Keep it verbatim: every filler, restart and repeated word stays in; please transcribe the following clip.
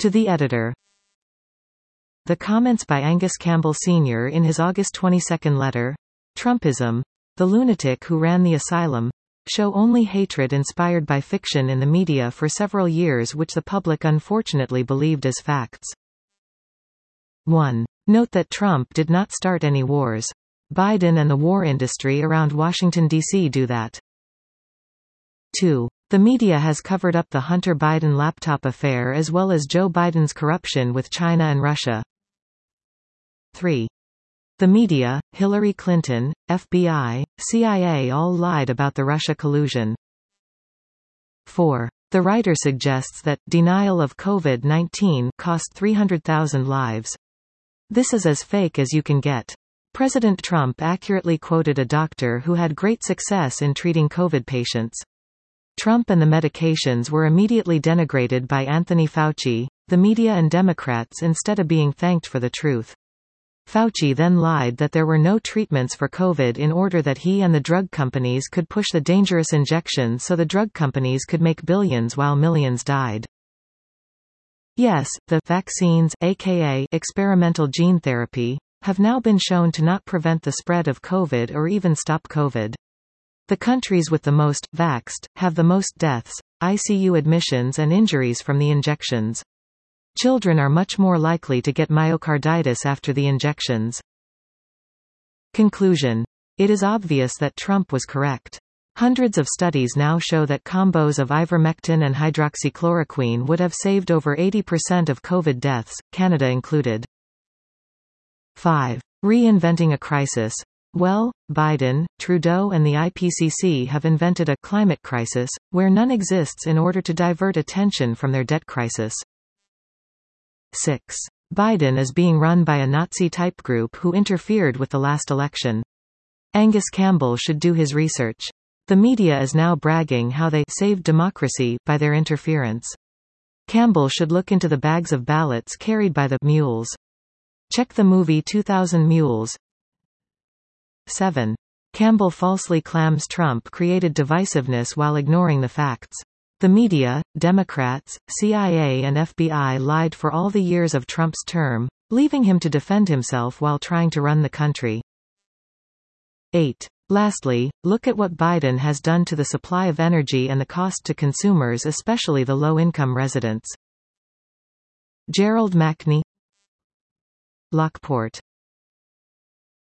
To the editor. The comments by Angus Campbell Senior in his August twenty-second letter, Trumpism, the lunatic who ran the asylum, show only hatred inspired by fiction in the media for several years which the public unfortunately believed as facts. one. Note that Trump did not start any wars. Biden and the war industry around Washington, D C do that. two. The media has covered up the Hunter Biden laptop affair as well as Joe Biden's corruption with China and Russia. three. The media, Hillary Clinton, F B I, C I A all lied about the Russia collusion. four. The writer suggests that denial of COVID nineteen cost three hundred thousand lives. This is as fake as you can get. President Trump accurately quoted a doctor who had great success in treating COVID patients. Trump and the medications were immediately denigrated by Anthony Fauci, the media and Democrats instead of being thanked for the truth. Fauci then lied that there were no treatments for COVID in order that he and the drug companies could push the dangerous injection so the drug companies could make billions while millions died. Yes, the vaccines, aka experimental gene therapy, have now been shown to not prevent the spread of COVID or even stop COVID. The countries with the most vaxxed have the most deaths, I C U admissions and injuries from the injections. Children are much more likely to get myocarditis after the injections. Conclusion. It is obvious that Trump was correct. Hundreds of studies now show that combos of ivermectin and hydroxychloroquine would have saved over eighty percent of COVID deaths, Canada included. five. Reinventing a crisis. Well, Biden, Trudeau and the I P C C have invented a climate crisis, where none exists in order to divert attention from their debt crisis. six. Biden is being run by a Nazi-type group who interfered with the last election. Angus Campbell should do his research. The media is now bragging how they saved democracy by their interference. Campbell should look into the bags of ballots carried by the mules. Check the movie two thousand Mules. seven. Campbell falsely claims Trump created divisiveness while ignoring the facts. The media, Democrats, C I A and F B I lied for all the years of Trump's term, leaving him to defend himself while trying to run the country. eight. Lastly, look at what Biden has done to the supply of energy and the cost to consumers, especially the low-income residents. Gerald McNee, Lockport.